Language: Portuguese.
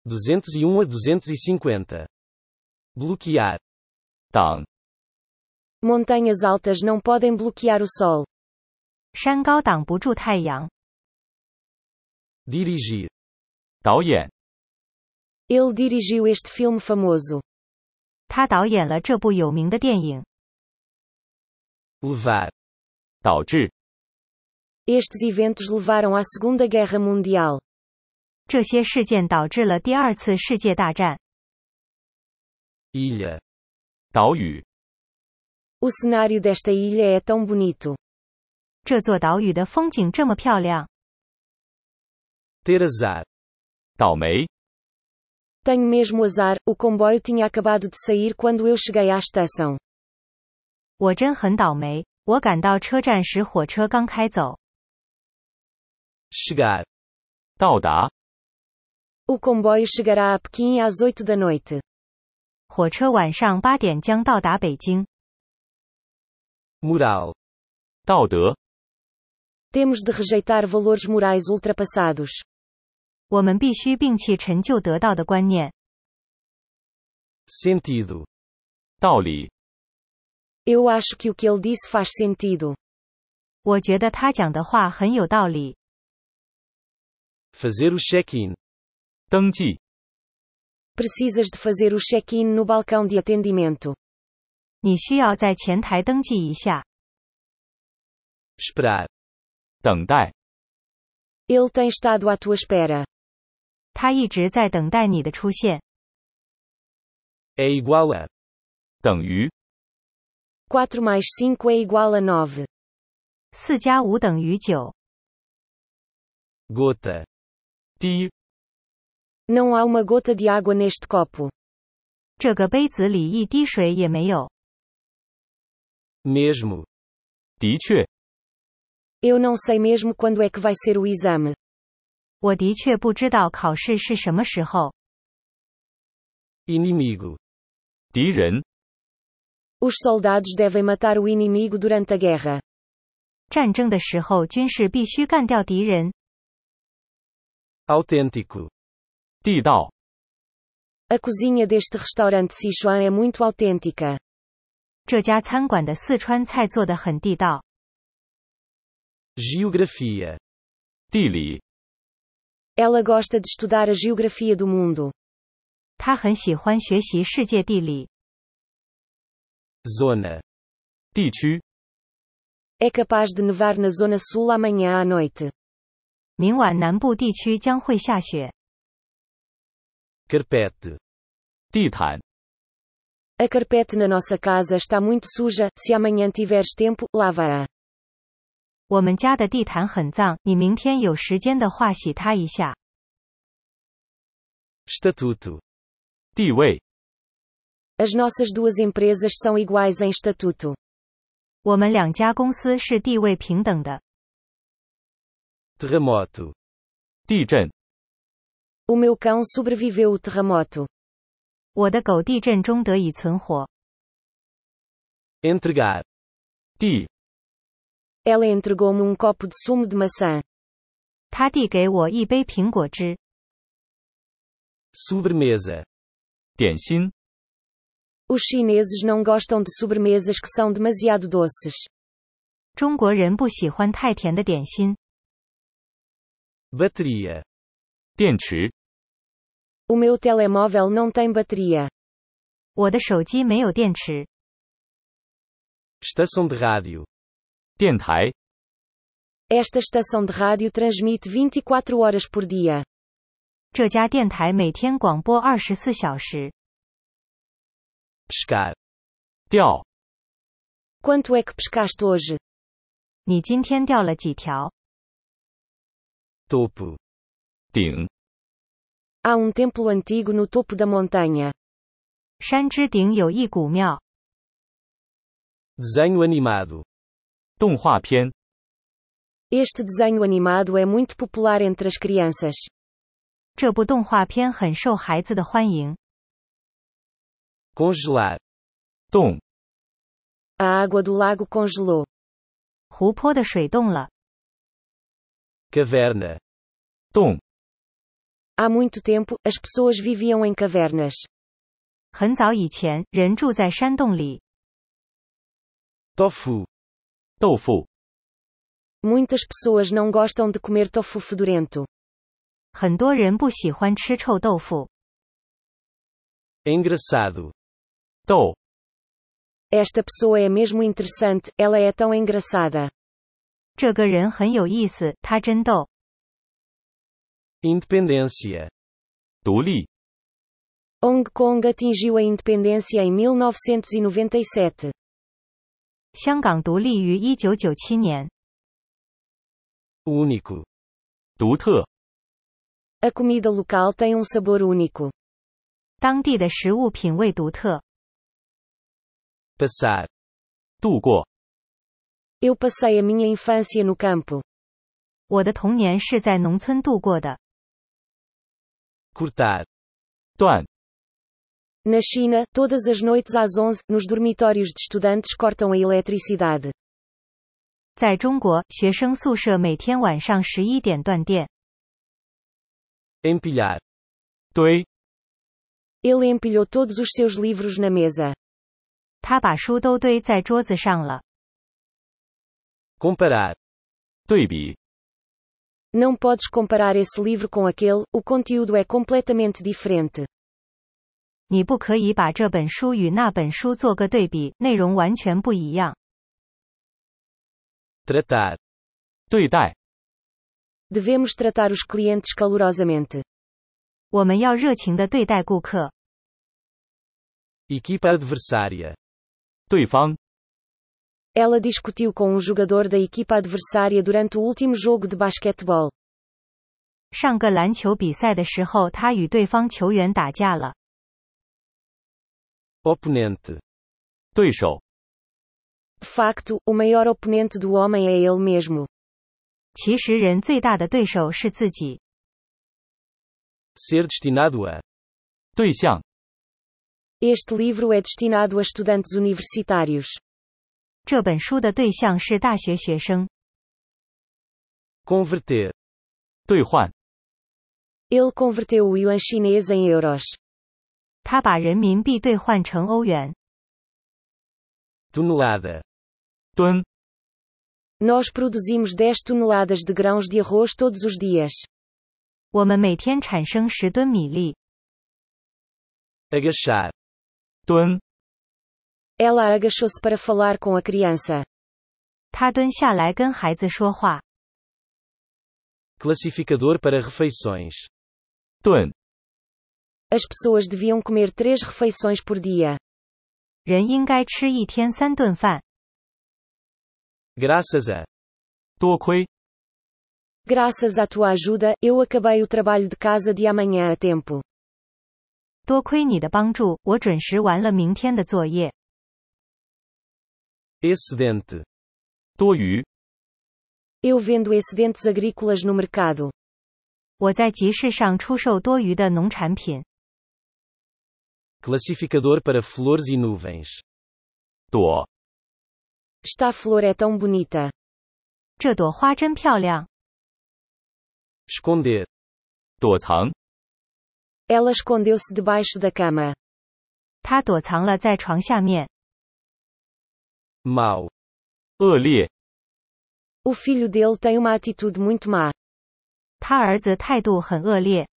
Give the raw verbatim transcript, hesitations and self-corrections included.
duzentos e um a duzentos e cinquenta. Bloquear. 挡 Montanhas altas não podem bloquear o sol. 山高挡不住太阳。 Dirigir. 导演 Ele dirigiu este filme famoso. 他导演了这部有名的电影。 Levar. 导致 Estes eventos levaram à Segunda Guerra Mundial. 这些事件导致了第二次世界大战。 Ilha. 岛屿 O cenário desta ilha é tão bonito. 这座岛屿的风景这么漂亮。 Ter azar. 倒霉 Tenho mesmo azar, o comboio tinha acabado de sair quando eu cheguei à estação. 我真很倒霉，我赶到车站时火车刚开走。 Chegar. 到达 O comboio chegará a Pequim às oito da noite. 火车晚上八点将到达北京。 Moral. 道德 Temos de rejeitar valores morais ultrapassados. 我们必须摒弃陈旧得到的观念。 Sentido. 道理 Eu acho que o que ele disse faz sentido. 我觉得他讲的话很有道理。 Fazer o check-in. 登记 Precisas de fazer o check-in no balcão de atendimento. 你需要在前台登记一下。 Esperar. 等待 Ele tem estado à tua espera. 他一直在等待你的出现。 É igual a. 等于 quatro mais cinco é igual a nove. 四加五等于九。 Gota. 滴 Não há uma gota de água neste copo. 这个杯子里一滴水也没有。 Mesmo. 的确 Eu não sei mesmo quando é que vai ser o exame. 我的确不知道考试是什么时候。 Inimigo. 敌人 Os soldados devem matar o inimigo durante a guerra. 战争的时候军士必须干掉敌人。 Autêntico. 地道 A cozinha deste restaurante Sichuan é muito autêntica. 这家餐馆的四川菜做得很地道。 Geografia. 地理 Ela gosta de estudar a geografia do mundo. 他很喜欢学习世界地理。 Zona. 地区 É capaz de nevar na zona sul amanhã à noite. 明晚南部地区将会下雪。 Carpete. 地毯 A carpete na nossa casa está muito suja, se amanhã tiveres tempo, lava-a. 我们家的地毯很脏，你明天有时间的话洗它一下。 Estatuto. 地位 As nossas duas empresas são iguais em estatuto. 我们两家公司是地位平等的。 Terremoto. 地震 O meu cão sobreviveu o terremoto. 我的狗地震中得以存活。 Entregar. 地 Ela entregou-me um copo de sumo de maçã. 他递给我一杯苹果汁。 Sobremesa. 点心 Os chineses não gostam de sobremesas que são demasiado doces. 中国人不喜欢太甜的点心。 Bateria. 电池 O meu telemóvel não tem bateria. 我的手机没有电池。 Estação de rádio. 电台 Esta estação de rádio transmite vinte e quatro horas por dia. 这家电台每天广播二十四小时。 Pescar. 钓 Quanto é que pescaste hoje? 你今天钓了几条？ Topo. 顶 Há um templo antigo no topo da montanha. 山之顶有一古庙。 Desenho animado. 动画片 Este desenho animado é muito popular entre as crianças. 这部动画片很受孩子的欢迎。 Congelar. 冻 A água do lago congelou. 湖泊的水冻了。 Caverna. 洞 Há muito tempo, as pessoas viviam em cavernas. 很早以前，人住在山洞里。 Tofu. 豆腐。 Muitas pessoas não gostam de comer tofu fedorento. 很多人不喜欢吃臭豆腐。 Engraçado. 逗。 Esta pessoa é mesmo interessante, ela é tão engraçada. 这个人很有意思，他真逗。 Independência. 独立。 Hong Kong atingiu a independência em mil novecentos e noventa e sete. 香港独立于一九九七年。 Único. 独特。 A comida local tem um sabor único. 当地的食物品味独特。 Passar. 度过。 Eu passei a minha infância no campo. 我的童年是在农村度过的。 Cortar. 断。 Na China, todas as noites às onze, nos dormitórios de estudantes cortam a eletricidade. 在中国，学生宿舍每天晚上十一点断电。 Empilhar. 堆。 Ele empilhou todos os seus livros na mesa. 他把书都堆在桌子上了。 Comparar. 对比。 Não podes comparar esse livro com aquele, o conteúdo é completamente diferente. 你不可以把这本书与那本书做个对比，内容完全不一样。 Tratar. 对待。 Devemos tratar os clientes calorosamente. 我们要热情地对待顾客。 Equipa adversária. 对方。 Ela discutiu com um jogador da equipa adversária durante o último jogo de basquetebol. 上个篮球比赛的时候，他与对方球员打架了。 Oponente. 对手。 De facto, o maior oponente do homem é ele mesmo. 其实人最大的对手是自己。 Ser destinado a. 对象。 Este livro é destinado a estudantes universitários. 这本书的对象是大学学生。 Converter. 兑换。 Ele converteu o yuan chinês em euros. 他把人民币兑换成欧元。 Tonelada. 吨。 Nós produzimos dez toneladas de grãos de arroz todos os dias. 我们每天产生十吨米粒。 Agachar. 蹲。 Ela agachou-se para falar com a criança. 他蹲下来跟孩子说话。 Classificador para refeições. 顿。 As pessoas deviam comer três refeições por dia. 人应该吃一天三顿饭。 Graças a. 多亏。 Graças à tua ajuda, eu acabei o trabalho de casa de amanhã a tempo. 多亏你的帮助，我准时完了明天的作业。 Excedente. 多余。 Eu vendo excedentes agrícolas no mercado. 我在集市上出售多余的农产品。 Classificador para flores e nuvens. 朵。 Esta flor é tão bonita. 这朵花真漂亮。 Esconder. 躲藏。 Ela escondeu-se debaixo da cama. 她躲藏了在床下面。 Mau. 恶劣。 O filho dele tem uma atitude muito má. 他儿子态度很恶劣。